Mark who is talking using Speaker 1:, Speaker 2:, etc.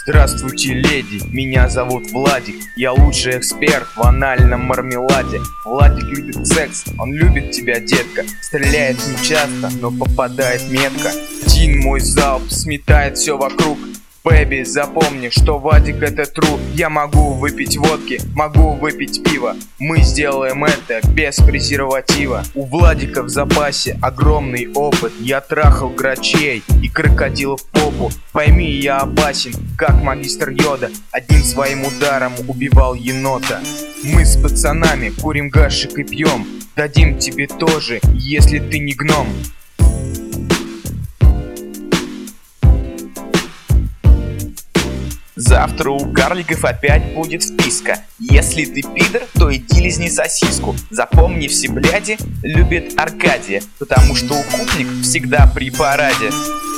Speaker 1: Здравствуйте, леди, меня зовут Владик. Я лучший эксперт в анальном мармеладе. Владик любит секс, он любит тебя, детка. Стреляет нечасто, но попадает метко. Один мой залп сметает все вокруг. Бэби, запомни, что Вадик это труд. Я могу выпить водки, могу выпить пиво. Мы сделаем это без презерватива. У Владика в запасе огромный опыт. Я трахал грачей и крокодилов в попу. Пойми, я опасен, как магистр Йода. Одним своим ударом убивал енота. Мы с пацанами курим гашик и пьем. Дадим тебе тоже, если ты не гном.
Speaker 2: Завтра у карликов опять будет вписка. Если ты пидор, то иди лизни сосиску. Запомни, все бляди любят Аркадия, потому что укупник всегда при параде.